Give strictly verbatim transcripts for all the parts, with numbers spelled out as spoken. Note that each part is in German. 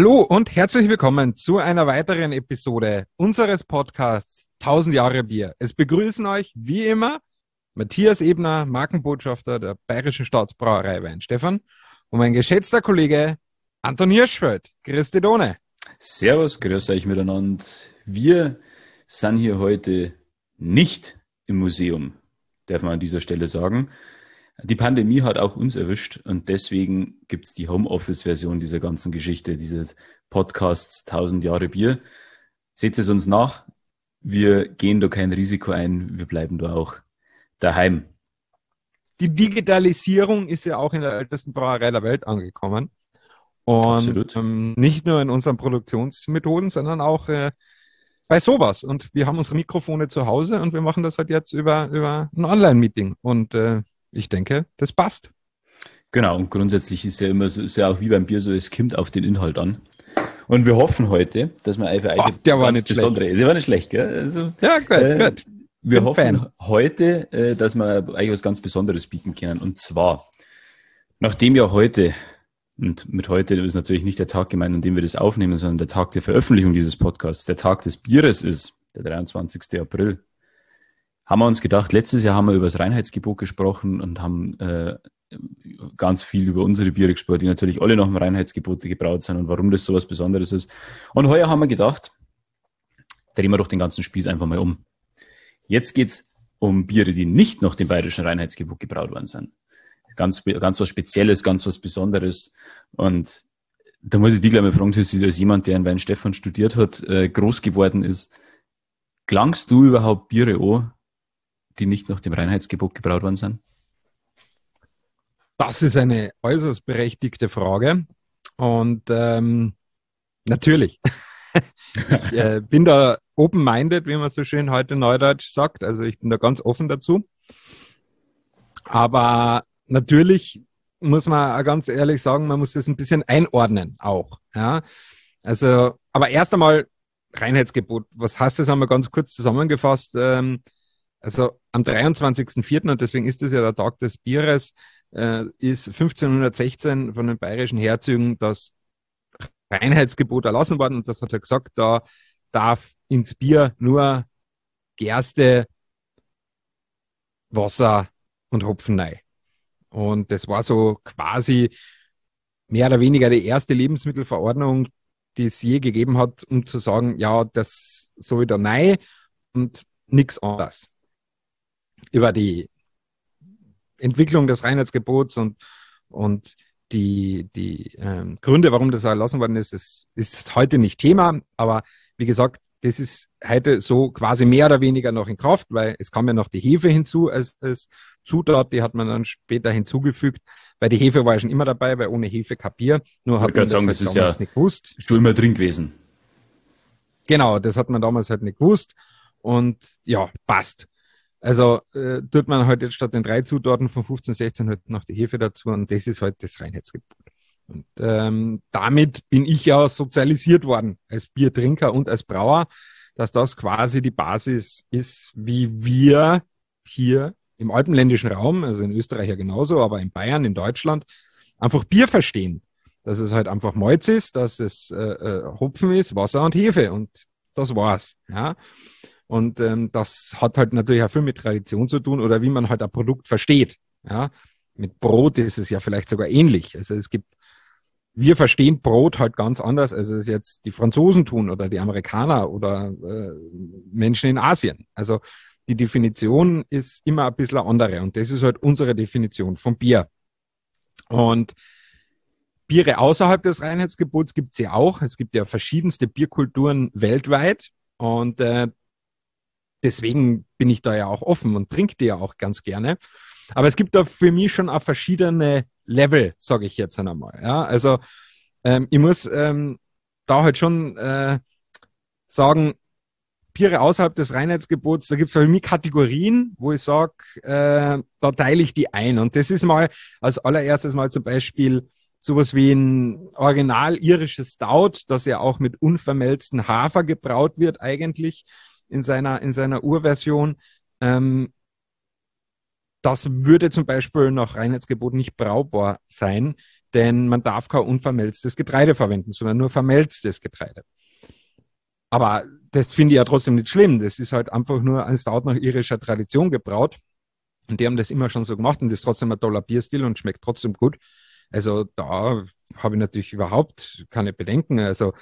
Hallo und herzlich willkommen zu einer weiteren Episode unseres Podcasts tausend Jahre Bier. Es begrüßen euch wie immer Matthias Ebner, Markenbotschafter der Bayerischen Staatsbrauerei Weinstefan und mein geschätzter Kollege Anton Hirschfeld. Grüß dich, Done. Servus, grüß euch miteinander. Wir sind hier heute nicht im Museum, darf man an dieser Stelle sagen. Die Pandemie hat auch uns erwischt und deswegen gibt es die Homeoffice-Version dieser ganzen Geschichte, dieses Podcasts tausend Jahre Bier. Seht es uns nach, wir gehen da kein Risiko ein, wir bleiben da auch daheim. Die Digitalisierung ist ja auch in der ältesten Brauerei der Welt angekommen. Und ähm, nicht nur in unseren Produktionsmethoden, sondern auch äh, bei sowas. Und wir haben unsere Mikrofone zu Hause und wir machen das halt jetzt über, über ein Online-Meeting. Und äh, ich denke, das passt. Genau, und grundsätzlich ist ja immer so, ist ja auch wie beim Bier so, es kommt auf den Inhalt an. Und wir hoffen heute, dass wir einfach oh, der war nicht besondere, schlecht. der war nicht schlecht, gell? Also, ja, gut, äh, gut. Wir Bin hoffen Fan. heute, äh, dass wir eigentlich was ganz Besonderes bieten können. Und zwar, nachdem ja heute, und mit heute ist natürlich nicht der Tag gemeint, an dem wir das aufnehmen, sondern der Tag der Veröffentlichung dieses Podcasts, der Tag des Bieres ist, der dreiundzwanzigster April, haben wir uns gedacht, letztes Jahr haben wir über das Reinheitsgebot gesprochen und haben äh, ganz viel über unsere Biere gesprochen, die natürlich alle nach dem Reinheitsgebot gebraut sind und warum das so was Besonderes ist. Und heuer haben wir gedacht, drehen wir doch den ganzen Spieß einfach mal um. Jetzt geht's um Biere, die nicht nach dem bayerischen Reinheitsgebot gebraut worden sind. Ganz, ganz was Spezielles, ganz was Besonderes. Und da muss ich dich gleich mal fragen, als jemand, der in Weinstefan studiert hat, äh, groß geworden ist, klangst du überhaupt Biere an, die nicht nach dem Reinheitsgebot gebraut worden sind? Das ist eine äußerst berechtigte Frage. Und ähm, natürlich. ich äh, bin da open-minded, wie man so schön heute neudeutsch sagt. Also ich bin da ganz offen dazu. Aber natürlich muss man auch ganz ehrlich sagen, man muss das ein bisschen einordnen auch. Ja? Also, aber erst einmal Reinheitsgebot. Was heißt das? Haben wir ganz kurz zusammengefasst. Ähm, also am dreiundzwanzigster vierter und deswegen ist das ja der Tag des Bieres, äh, ist fünfzehnhundertsechzehn von den bayerischen Herzögen das Reinheitsgebot erlassen worden und das hat er gesagt, da darf ins Bier nur Gerste, Wasser und Hopfen rein. Und das war so quasi mehr oder weniger die erste Lebensmittelverordnung, die es je gegeben hat, um zu sagen, ja, das soll da rein und nichts anderes. Über die Entwicklung des Reinheitsgebots und, und die, die ähm, Gründe, warum das erlassen worden ist, das ist heute nicht Thema. Aber wie gesagt, das ist heute so quasi mehr oder weniger noch in Kraft, weil es kam ja noch die Hefe hinzu als, als Zutat, die hat man dann später hinzugefügt, weil die Hefe war ja schon immer dabei, weil ohne Hefe kein Bier. Nur hat man das sagen, halt das ist damals ja nicht gewusst. Schon immer drin gewesen. Genau, das hat man damals halt nicht gewusst. Und ja, passt. Also äh, tut man halt jetzt statt den drei Zutaten von fünfzehn, sechzehn halt noch die Hefe dazu und das ist halt das Reinheitsgebot. Und ähm, damit bin ich ja sozialisiert worden als Biertrinker und als Brauer, dass das quasi die Basis ist, wie wir hier im alpenländischen Raum, also in Österreich ja genauso, aber in Bayern, in Deutschland, einfach Bier verstehen. Dass es halt einfach Malz ist, dass es äh, äh, Hopfen ist, Wasser und Hefe und das war's. Ja. Und ähm, das hat halt natürlich auch viel mit Tradition zu tun oder wie man halt ein Produkt versteht. Ja, mit Brot ist es ja vielleicht sogar ähnlich. Also es gibt, wir verstehen Brot halt ganz anders, als es jetzt die Franzosen tun oder die Amerikaner oder äh, Menschen in Asien. Also die Definition ist immer ein bisschen eine andere und das ist halt unsere Definition von Bier. Und Biere außerhalb des Reinheitsgebots gibt es ja auch. Es gibt ja verschiedenste Bierkulturen weltweit und äh, deswegen bin ich da ja auch offen und trinke die ja auch ganz gerne. Aber es gibt da für mich schon auch verschiedene Level, sage ich jetzt einmal. Ja, also ähm, ich muss ähm, da halt schon äh, sagen, Biere außerhalb des Reinheitsgebots, da gibt es für mich Kategorien, wo ich sage, äh, da teile ich die ein. Und das ist mal als allererstes mal zum Beispiel sowas wie ein original irisches Stout, das ja auch mit unvermelzten Hafer gebraut wird eigentlich in seiner, in seiner Urversion. Ähm, das würde zum Beispiel nach Reinheitsgebot nicht brauchbar sein. denn man darf kein unvermelztes Getreide verwenden, sondern nur vermelztes Getreide. Aber das finde ich ja trotzdem nicht schlimm. Das ist halt einfach nur ein Stout nach irischer Tradition gebraut. Und die haben das immer schon so gemacht und das ist trotzdem ein toller Bierstil und schmeckt trotzdem gut. Also da habe ich natürlich überhaupt keine Bedenken. Also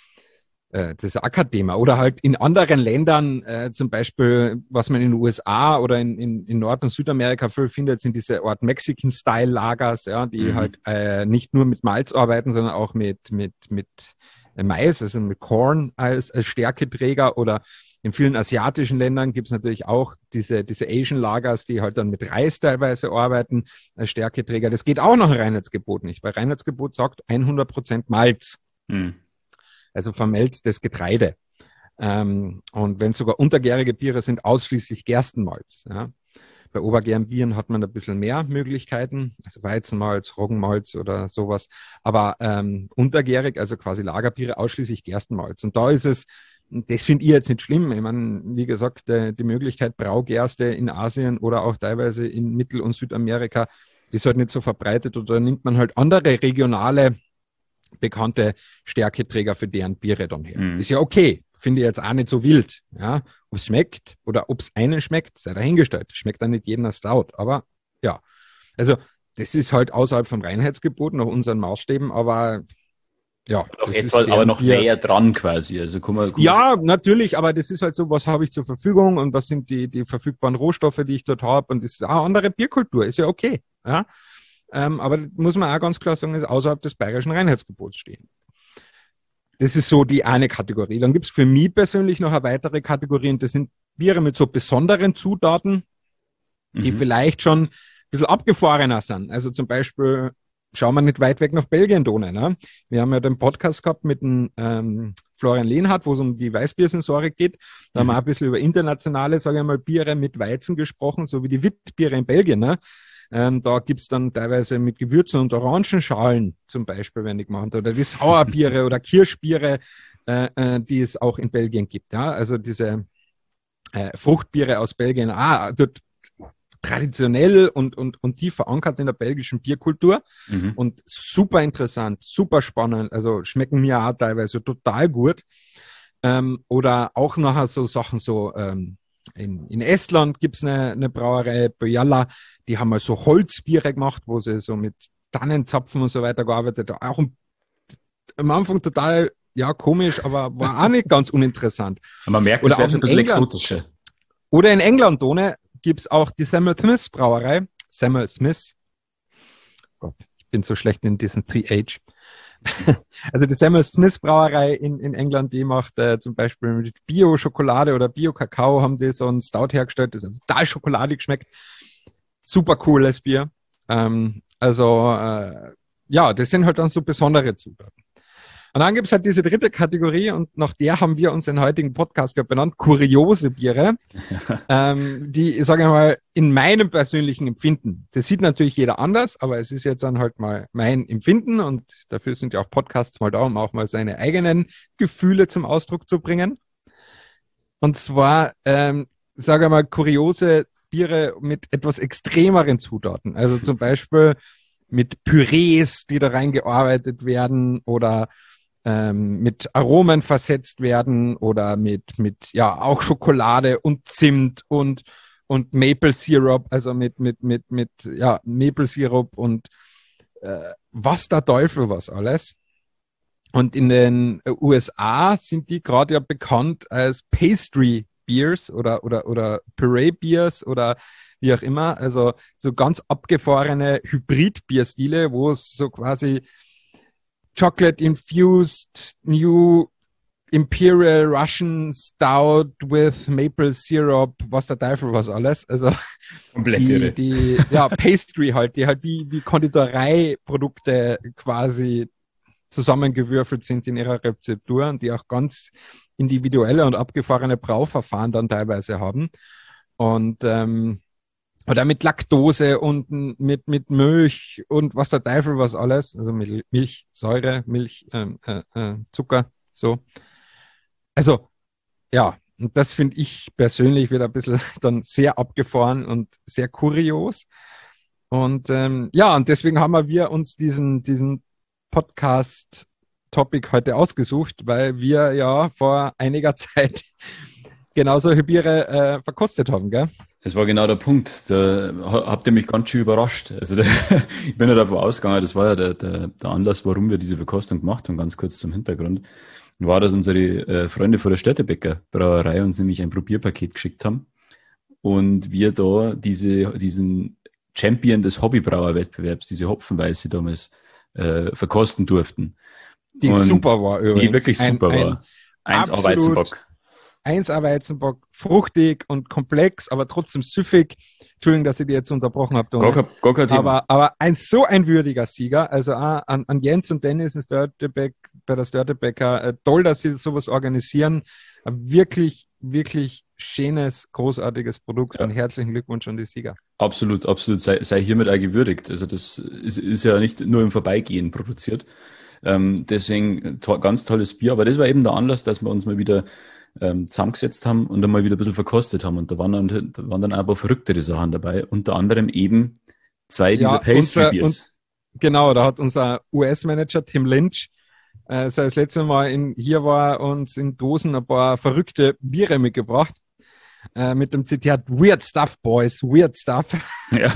äh, das ist auch kein Thema. Oder halt in anderen Ländern, äh, zum Beispiel, was man in den U S A oder in, in, in Nord- und Südamerika viel findet, sind diese Art Mexican-Style-Lagers, ja, die mhm. halt äh, nicht nur mit Malz arbeiten, sondern auch mit, mit, mit Mais, also mit Corn als, als Stärketräger. Oder in vielen asiatischen Ländern gibt es natürlich auch diese, diese Asian Lagers, die halt dann mit Reis teilweise arbeiten als Stärketräger. Das geht auch nach dem Reinheitsgebot nicht, weil Reinheitsgebot sagt hundert Prozent Malz, mhm. also vermelztes Getreide. Ähm, und wenn sogar untergärige Biere sind, ausschließlich Gerstenmalz. Ja. Bei obergärigen Bieren hat man ein bisschen mehr Möglichkeiten, also Weizenmalz, Roggenmalz oder sowas. Aber ähm, untergärig, also quasi Lagerbiere, ausschließlich Gerstenmalz. Und da ist es, das finde ich jetzt nicht schlimm. Ich meine, wie gesagt, die, die Möglichkeit Braugerste in Asien oder auch teilweise in Mittel- und Südamerika ist halt nicht so verbreitet. Oder nimmt man halt andere regionale bekannte Stärketräger für deren Biere dann her. Mhm. Ist ja okay. Finde ich jetzt auch nicht so wild. Ja, ob es schmeckt oder ob es einen schmeckt, sei dahingestellt. Schmeckt dann nicht jedem als Stout. Aber ja, also das ist halt außerhalb vom Reinheitsgebot nach unseren Maßstäben, aber ja. Noch etwas, aber noch Bier. Näher dran quasi. Also guck mal, guck ja, natürlich, aber das ist halt so, was habe ich zur Verfügung und was sind die, die verfügbaren Rohstoffe, die ich dort habe, und das ist auch andere Bierkultur, ist ja okay. Ja. Ähm, aber muss man auch ganz klar sagen, ist außerhalb des bayerischen Reinheitsgebots stehen. Das ist so die eine Kategorie. Dann gibt's für mich persönlich noch eine weitere Kategorie, und das sind Biere mit so besonderen Zutaten, die mhm. vielleicht schon ein bisschen abgefahrener sind. Also zum Beispiel, schauen wir nicht weit weg nach Belgien, Donau. Ne? Wir haben ja den Podcast gehabt mit dem ähm, Florian Lehnhardt, wo es um die Weißbiersensorik geht. Da mhm. haben wir auch ein bisschen über internationale, sage ich mal, Biere mit Weizen gesprochen, so wie die Witbiere in Belgien. Ne? Ähm, da gibt's dann teilweise mit Gewürzen und Orangenschalen zum Beispiel, wenn ich gemacht oder die Sauerbiere oder Kirschbiere, äh, äh, die es auch in Belgien gibt. Ja, also diese äh, Fruchtbiere aus Belgien, ah, dort traditionell und und und tief verankert in der belgischen Bierkultur mhm. und super interessant, super spannend. Also schmecken mir auch teilweise total gut. Ähm, oder auch nachher so Sachen so ähm, In, in Estland gibt's eine, eine Brauerei, Bojala, die haben mal so Holzbiere gemacht, wo sie so mit Tannenzapfen und so weiter gearbeitet haben. Auch am Anfang total, ja, komisch, aber war auch nicht ganz uninteressant. Man merkt, oder das wäre so ein bisschen England, exotischer. Oder in England, Done, gibt's auch die Samuel Smith Brauerei. Samuel Smith. Gott, ich bin so schlecht in diesen drei H. Also die Samuel Smith Brauerei in, in England, die macht äh, zum Beispiel mit Bio-Schokolade oder Bio-Kakao, haben die so einen Stout hergestellt, das ist total schokoladig schmeckt. Super cooles Bier. Ähm, also äh, ja, das sind halt dann so besondere Zutaten. Und dann gibt's halt diese dritte Kategorie, und nach der haben wir uns den heutigen Podcast ja benannt, kuriose Biere, ähm, die, sage ich mal, in meinem persönlichen Empfinden, das sieht natürlich jeder anders, aber es ist jetzt dann halt mal mein Empfinden, und dafür sind ja auch Podcasts mal da, um auch mal seine eigenen Gefühle zum Ausdruck zu bringen. Und zwar, ähm, sage ich mal, kuriose Biere mit etwas extremeren Zutaten, also zum Beispiel mit Pürees, die da reingearbeitet werden, oder ähm, mit Aromen versetzt werden, oder mit, mit, ja, auch Schokolade und Zimt und, und Maple Syrup, also mit, mit, mit, mit, ja, Maple Syrup und, äh, was der Teufel was alles. Und in den U S A sind die gerade ja bekannt als Pastry Beers oder, oder, oder Puree Beers oder wie auch immer. Also so ganz abgefahrene Hybrid-Bierstile, wo es so quasi Chocolate Infused New Imperial Russian Stout with Maple Syrup, was der Teufel was alles. Also komplett die, irre. die ja, Pastry halt, die halt wie, wie Konditoreiprodukte quasi zusammengewürfelt sind in ihrer Rezeptur und die auch ganz individuelle und abgefahrene Brauverfahren dann teilweise haben. Und ähm, oder mit Laktose und mit mit Milch und was der Teufel was alles, also mit Milch, Säure, Milch, ähm, äh, äh, Zucker, so. Also ja, und das finde ich persönlich wieder ein bisschen dann sehr abgefahren und sehr kurios. Und ähm, ja, und deswegen haben wir uns diesen, diesen Podcast-Topic heute ausgesucht, weil wir ja vor einiger Zeit genau solche Biere äh, verkostet haben, gell? Das war genau der Punkt. Da ha- habt ihr mich ganz schön überrascht. Also da, ich bin ja davon ausgegangen, das war ja der, der, der Anlass, warum wir diese Verkostung gemacht haben, ganz kurz zum Hintergrund, war, dass unsere äh, Freunde von der Störtebecker Brauerei uns nämlich ein Probierpaket geschickt haben und wir da diese, diesen Champion des Hobbybrauerwettbewerbs, diese Hopfenweiße damals äh, verkosten durften. Die Und super war übrigens. die wirklich super ein, war. Eins A absolut Weizenbock. eins A Weizenbock, fruchtig und komplex, aber trotzdem süffig. Entschuldigung, dass ich die jetzt unterbrochen habe. Gar, kein- gar kein Thema. Aber, aber ein so ein würdiger Sieger. Also auch an, an Jens und Dennis in Störtebeck, bei der Störtebecker. Äh, toll, dass sie sowas organisieren. Ein wirklich, wirklich schönes, großartiges Produkt. Ja. Und herzlichen Glückwunsch an die Sieger. Absolut, absolut. Sei, sei hiermit auch gewürdigt. Also das ist, ist ja nicht nur im Vorbeigehen produziert. Ähm, deswegen to ganz tolles Bier. Aber das war eben der Anlass, dass wir uns mal wieder ähm, zusammengesetzt haben und dann mal wieder ein bisschen verkostet haben. Und da waren dann, da waren dann auch ein paar verrücktere Sachen dabei. Unter anderem eben zwei dieser Ja, Pastry unser- Beers. Genau, da hat unser U S-Manager Tim Lynch, äh, als er das letzte Mal in, hier war, uns in Dosen ein paar verrückte Biere mitgebracht. Äh, mit dem Zitat Weird Stuff, Boys, Weird Stuff. Ja.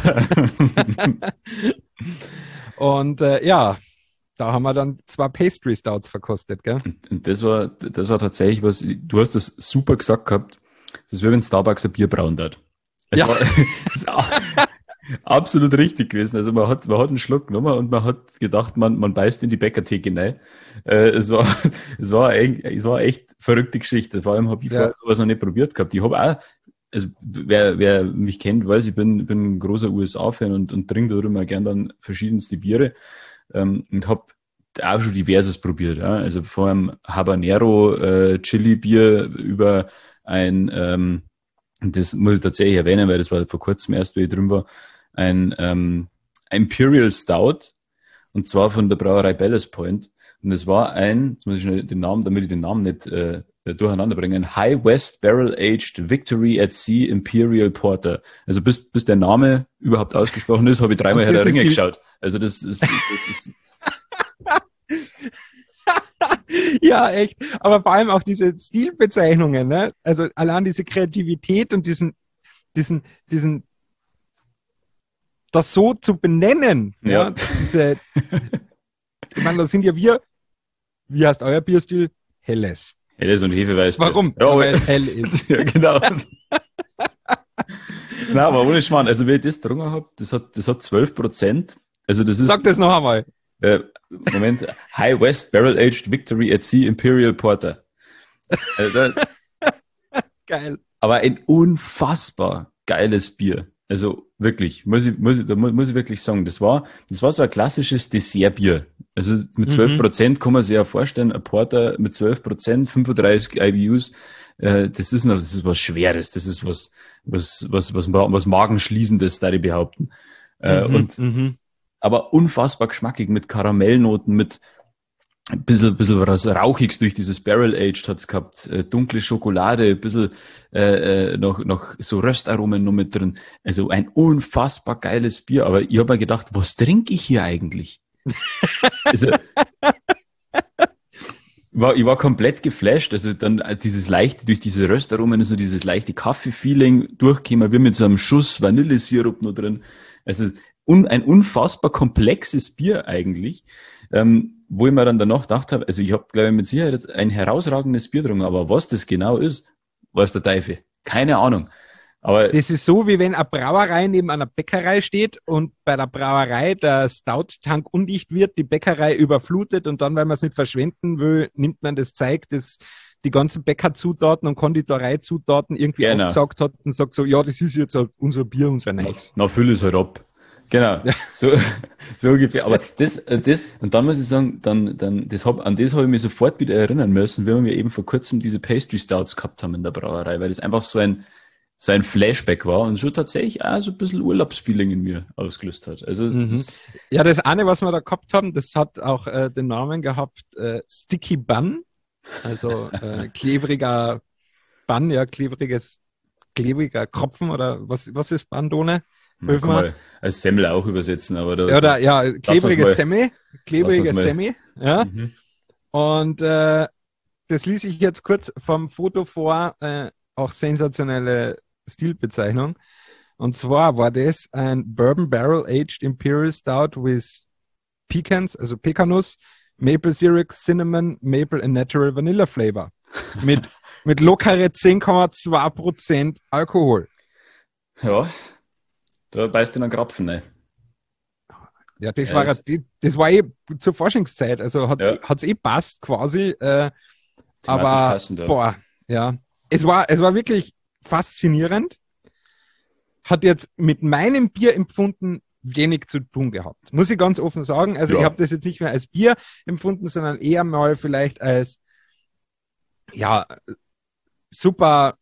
Und äh, ja, da haben wir dann zwei Pastry Stouts verkostet, gell? Und das war, das war tatsächlich was, du hast das super gesagt gehabt, das ist wie wenn Starbucks ein Bier brauen hat. Es Ja. war, das ist a- absolut richtig gewesen. Also man hat, man hat einen Schluck genommen und man hat gedacht, man, man beißt in die Bäckertheke rein. Äh, es war, es war echt, es war echt verrückte Geschichte. Vor allem habe ich Ja. vorher sowas noch nicht probiert gehabt. Ich habe auch, also wer, wer mich kennt, weiß, ich bin, bin ein großer U S A-Fan und, und trinke darüber gern dann verschiedenste Biere. Ähm, und habe auch schon diverses probiert. Ja? Also vor allem Habanero äh, Chili-Bier über ein, ähm, und das muss ich tatsächlich erwähnen, weil das war vor kurzem erst, wie ich drin war, ein ähm, Imperial Stout, und zwar von der Brauerei Ballast Point. Und das war ein, jetzt muss ich schnell den Namen, damit ich den Namen nicht äh, durcheinander bringe, ein High West Barrel Aged Victory at Sea Imperial Porter. Also bis, bis der Name überhaupt ausgesprochen ist, habe ich dreimal Und Herr der das ist Ringe die- geschaut. Also das ist, das ist Ja, echt. Aber vor allem auch diese Stilbezeichnungen, ne? Also allein diese Kreativität und diesen, diesen, diesen, das so zu benennen. Ja. Ja. Diese, ich meine, da sind ja wir, wie heißt euer Bierstil? Helles. Helles und Hefeweißbier. Warum? Ja, Ja, aber weil es hell ist. ja, genau. Na, aber ohne Schmarrn. Also, wer das getrunken hat, das hat, das hat zwölf Prozent. Also, das ist, Sag das noch einmal. äh, Moment, High West Barrel Aged Victory at Sea Imperial Porter. Äh, da, Geil. aber ein unfassbar geiles Bier. Also, wirklich, muss ich, muss ich, da mu- muss ich wirklich sagen, das war, das war so ein klassisches Dessertbier. Also, mit zwölf Prozent kann man sich ja vorstellen, ein Porter mit zwölf Prozent, fünfunddreißig I B Us, äh, das ist noch, das ist was Schweres, das ist was, was, was, was, was Magenschließendes, da ich behaupten. Äh, Mhm, und, mhm. aber unfassbar geschmackig mit Karamellnoten, mit ein bisschen, bisschen was Rauchiges durch dieses Barrel Aged hat's gehabt, äh, dunkle Schokolade, ein bisschen äh, äh, noch, noch so Röstaromen noch mit drin. Also ein unfassbar geiles Bier. Aber ich habe mir gedacht, was trinke ich hier eigentlich? Also, war, ich war komplett geflasht. Also dann dieses leichte, durch diese Röstaromen, so dieses leichte Kaffee-Feeling durchkäme, wie mit so einem Schuss Vanillesirup noch drin. Also un, ein unfassbar komplexes Bier eigentlich, ähm, wo ich mir dann danach gedacht habe, also ich habe, glaube ich, mit Sicherheit jetzt ein herausragendes Bier getrunken, aber was das genau ist, weiß der Teufel. Keine Ahnung. Aber Das ist so, wie wenn eine Brauerei neben einer Bäckerei steht und bei der Brauerei der Stout-Tank undicht wird, die Bäckerei überflutet und dann, weil man es nicht verschwenden will, nimmt man das Zeug, das die ganzen Bäckerzutaten und Konditoreizutaten irgendwie Genau. aufgesaugt hat und sagt so, ja, das ist jetzt halt unser Bier, unser Neues. na, füll es halt ab. Genau, so, so ungefähr. Aber das, äh, das, und dann muss ich sagen, dann, dann, das hab, an das habe ich mich sofort wieder erinnern müssen, wenn wir eben vor kurzem diese Pastry Stouts gehabt haben in der Brauerei, weil das einfach so ein, so ein Flashback war und schon tatsächlich auch so ein bisschen Urlaubsfeeling in mir ausgelöst hat. Also, Mhm. das, Ja, das eine, was wir da gehabt haben, das hat auch äh, den Namen gehabt, äh, Sticky Bun, also äh, klebriger Bun, ja, klebriges, klebriger Kropfen oder was, was ist Bandone? Man kann man als Semmel auch übersetzen, aber da, oder ja, klebrige Semmel, klebrige mal. Semmel, ja. Mhm. Und äh, das ließ ich jetzt kurz vom Foto vor, äh, auch sensationelle Stilbezeichnung. Und zwar war das ein Bourbon Barrel Aged Imperial Stout with Pecans, also Pekanuss, Maple Syrup, Cinnamon, Maple and Natural Vanilla Flavor. Mit, mit lockere zehn Komma zwei Prozent Alkohol. Ja, da beißt du einen Krapfen, ne? Ja, das Ja, war, das- das war eh zur Forschungszeit, also hat Ja. hat's eh passt quasi, äh, Thematisch aber passend, ja. boah, ja, es war, es war wirklich faszinierend. Hat jetzt mit meinem Bierempfunden wenig zu tun gehabt, muss ich ganz offen sagen. Also Ja. ich habe das jetzt nicht mehr als Bier empfunden, sondern eher mal vielleicht als ja super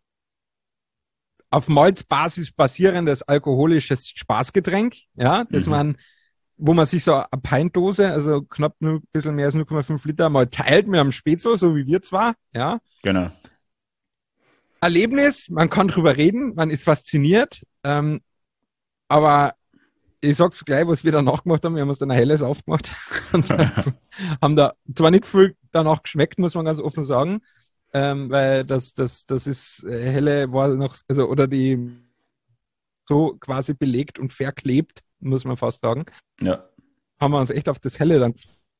auf Malzbasis basierendes alkoholisches Spaßgetränk, ja, das Mhm. man, wo man sich so eine Pintdose, also knapp nur ein bisschen mehr als null Komma fünf Liter, mal teilt mit einem Spätzle, so wie wir zwar, ja. Genau. Erlebnis, man kann drüber reden, man ist fasziniert, ähm, aber ich sag's gleich, was wir danach gemacht haben, wir haben uns dann ein helles aufgemacht und haben da zwar nicht viel danach geschmeckt, muss man ganz offen sagen, ähm, weil das, das, das ist äh, helle war noch, also oder die so quasi belegt und verklebt, muss man fast sagen, Ja. haben wir uns echt auf das helle dann.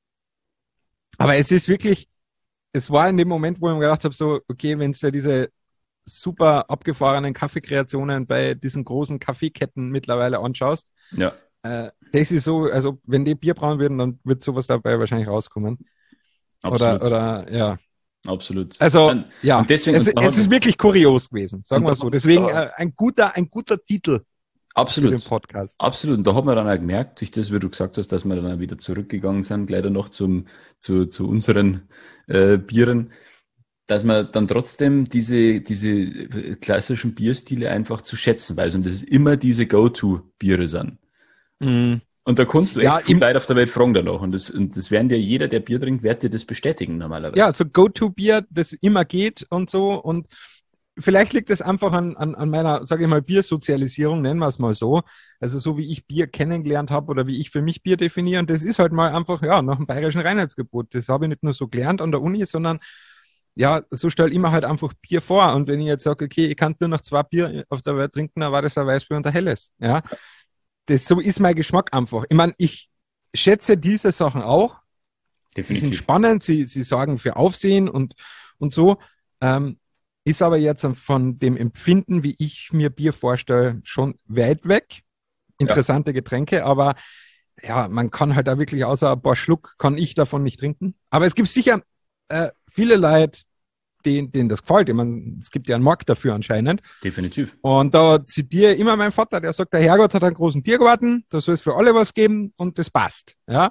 Aber es ist wirklich, es war in dem Moment, wo ich mir gedacht habe, so, okay, wenn es ja diese super abgefahrenen Kaffeekreationen bei diesen großen Kaffeeketten mittlerweile anschaust, Ja. äh, das ist so, also wenn die Bier brauen würden, dann wird sowas dabei wahrscheinlich rauskommen. Absolut. Oder, oder, ja. Absolut. Also, Und, ja, und deswegen, es, und da es hat- ist wirklich kurios gewesen, sagen und wir da- so. Deswegen da- äh, ein guter, ein guter Titel für den absolut. Podcast. Absolut. Und da hat man dann auch gemerkt, durch das, wie du gesagt hast, dass wir dann auch wieder zurückgegangen sind, gleich dann noch zum, zu, zu unseren äh, Bieren, dass man dann trotzdem diese, diese klassischen Bierstile einfach zu schätzen weiß und das ist immer diese Go-To-Biere sind. Mm. Und da kannst du echt Ja, viel im- Leute auf der Welt fragen danach. Und das, und das werden dir jeder, der Bier trinkt, wird dir das bestätigen normalerweise. Ja, so Go-To-Bier, das immer geht und so. Und vielleicht liegt es einfach an, an, an meiner, sage ich mal, Biersozialisierung, nennen wir es mal so. Also so wie ich Bier kennengelernt habe oder wie ich für mich Bier definiere. Und das ist halt mal einfach, ja, nach dem bayerischen Reinheitsgebot. Das habe ich nicht nur so gelernt an der Uni, sondern ja, so stelle ich mir halt einfach Bier vor. Und wenn ich jetzt sage, okay, ich kann nur noch zwei Bier auf der Welt trinken, dann war das ein Weißbier und ein helles. Ja, das, so ist mein Geschmack einfach. Ich meine, ich schätze diese Sachen auch. Sie sind Definitiv. spannend, sie, sie sorgen für Aufsehen und, und so. Ähm, ist aber jetzt von dem Empfinden, wie ich mir Bier vorstelle, schon weit weg. Interessante Getränke, aber ja, man kann halt da wirklich außer ein paar Schluck, kann ich davon nicht trinken. Aber es gibt sicher äh, viele Leute, denen, denen das gefällt. Ich meine, es gibt ja einen Markt dafür anscheinend. Definitiv. Und da zitiere ich immer meinen Vater, der sagt, der Herrgott hat einen großen Tiergarten, da soll es für alle was geben und das passt. Ja.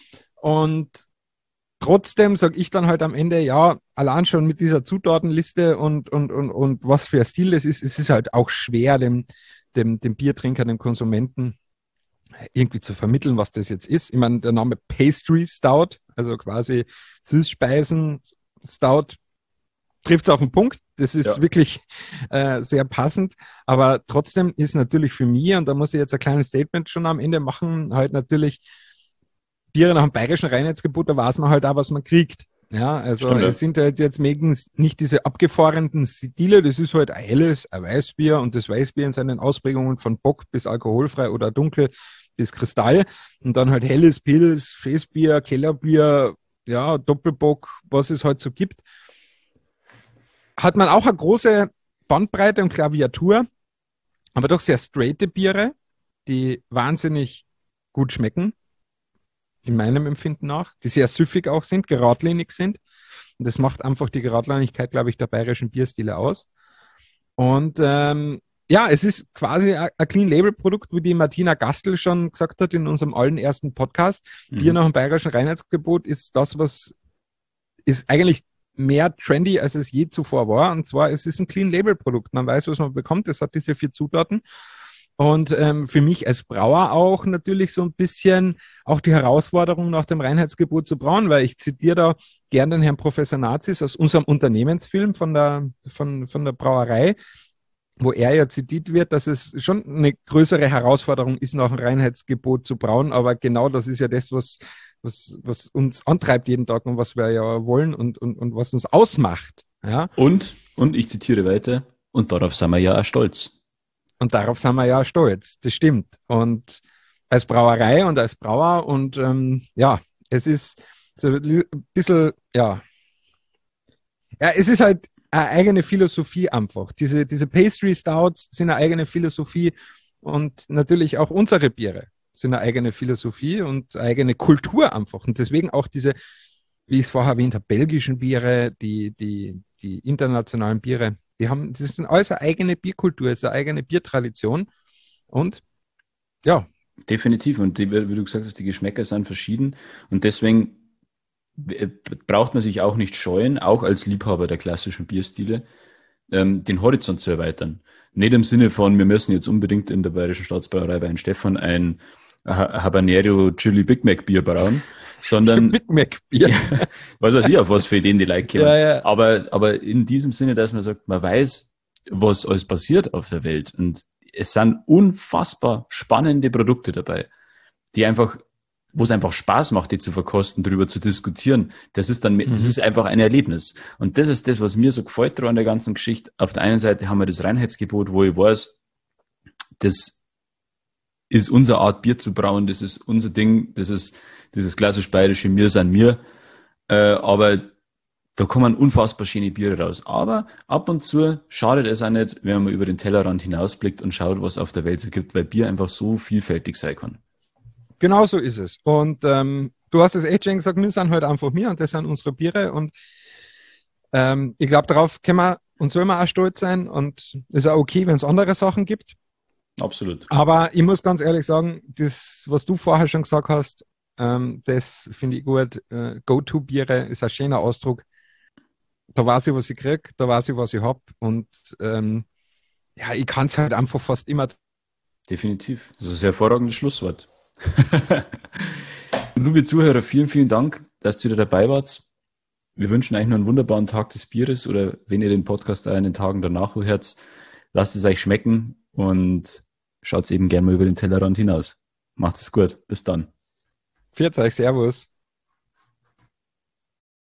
Und trotzdem sage ich dann halt am Ende, ja, allein schon mit dieser Zutatenliste und, und, und, und was für ein Stil das ist, es ist halt auch schwer, dem, dem, dem Biertrinker, dem Konsumenten irgendwie zu vermitteln, was das jetzt ist. Ich meine, der Name Pastry Stout, also quasi Süßspeisen Stout, trifft es auf den Punkt. Das ist Ja. wirklich äh, sehr passend. Aber trotzdem ist natürlich für mich, und da muss ich jetzt ein kleines Statement schon am Ende machen, halt natürlich Biere nach dem bayerischen Reinheitsgebot, da weiß man halt auch, was man kriegt. Ja, also Stimmt, ja. es sind halt jetzt wegen nicht diese abgefahrenen Stile, das ist halt ein helles, ein Weißbier und das Weißbier in seinen Ausprägungen von Bock bis alkoholfrei oder dunkel bis Kristall und dann halt helles Pils, Fräsbier, Kellerbier, ja, Doppelbock, was es halt so gibt. Hat man auch eine große Bandbreite und Klaviatur, aber doch sehr straighte Biere, die wahnsinnig gut schmecken, in meinem Empfinden nach, die sehr süffig auch sind, geradlinig sind. Und das macht einfach die Geradlinigkeit, glaube ich, der bayerischen Bierstile aus. Und ähm, ja, es ist quasi ein ein Clean-Label-Produkt, wie die Martina Gastl schon gesagt hat in unserem allerersten Podcast. Mhm. Bier nach dem bayerischen Reinheitsgebot ist das, was ist eigentlich mehr trendy, als es je zuvor war. Und zwar, es ist ein Clean-Label-Produkt. Man weiß, was man bekommt. Es hat diese vier Zutaten. Und ähm, für mich als Brauer auch natürlich so ein bisschen auch die Herausforderung nach dem Reinheitsgebot zu brauen, weil ich zitiere da gern den Herrn Professor Nazis aus unserem Unternehmensfilm von der, von, von der Brauerei. wo er ja zitiert wird, dass es schon eine größere Herausforderung ist, nach einem Reinheitsgebot zu brauen. Aber genau das ist ja das, was, was, was uns antreibt jeden Tag und was wir ja wollen und, und, und was uns ausmacht. Ja? Und, und ich zitiere weiter, und darauf sind wir ja auch stolz. Und darauf sind wir ja stolz. Das stimmt. Und als Brauerei und als Brauer und ähm, ja, es ist so ein bisschen, ja, ja, es ist halt eine eigene Philosophie einfach. Diese, diese Pastry Stouts sind eine eigene Philosophie und natürlich auch unsere Biere sind eine eigene Philosophie und eine eigene Kultur einfach. Und deswegen auch diese, wie ich es vorher erwähnt habe, belgischen Biere, die, die, die internationalen Biere, die haben, das ist alles eine eigene Bierkultur, es ist eine eigene Biertradition. Und ja. Definitiv. Und die, wie du gesagt hast, die Geschmäcker sind verschieden. Und deswegen braucht man sich auch nicht scheuen, auch als Liebhaber der klassischen Bierstile, ähm, den Horizont zu erweitern. Nicht im Sinne von, wir müssen jetzt unbedingt in der Bayerischen Staatsbrauerei Weinstefan ein Habanero Chili Big Mac Bier brauen, sondern Big Mac Bier. was weiß ich, auf was für Ideen die Leute kommen. Ja, ja. Aber, aber in diesem Sinne, dass man sagt, man weiß, was alles passiert auf der Welt. Und es sind unfassbar spannende Produkte dabei, die einfach, wo es einfach Spaß macht, die zu verkosten, darüber zu diskutieren. Das ist dann, mhm. das ist einfach ein Erlebnis. Und das ist das, was mir so gefällt an der ganzen Geschichte. Auf der einen Seite haben wir das Reinheitsgebot, wo ich weiß, das ist unsere Art, Bier zu brauen, das ist unser Ding, das ist dieses klassisch bayerische Mir san mir. Äh, aber da kommen unfassbar schöne Biere raus. Aber ab und zu schadet es auch nicht, wenn man über den Tellerrand hinausblickt und schaut, was auf der Welt so gibt, weil Bier einfach so vielfältig sein kann. Genau so ist es. Und ähm, du hast es echt schon gesagt, wir sind halt einfach mir und das sind unsere Biere. Und ähm, ich glaube, darauf können wir und sollen wir auch stolz sein. Und es ist auch okay, wenn es andere Sachen gibt. Absolut. Aber ich muss ganz ehrlich sagen, das, was du vorher schon gesagt hast, ähm, das finde ich gut. Äh, Go-To-Biere ist ein schöner Ausdruck. Da weiß ich, was ich kriege, da weiß ich, was ich habe. Und ähm, ja, ich kann es halt einfach fast immer. Definitiv. Das ist ein hervorragendes Schlusswort. Liebe Zuhörer, vielen, vielen Dank, dass ihr wieder dabei wart. Wir wünschen euch noch einen wunderbaren Tag des Bieres oder wenn ihr den Podcast auch in den Tagen danach hört, lasst es euch schmecken und schaut eben gerne mal über den Tellerrand hinaus. Macht es gut. Bis dann. Pfiat euch, Servus.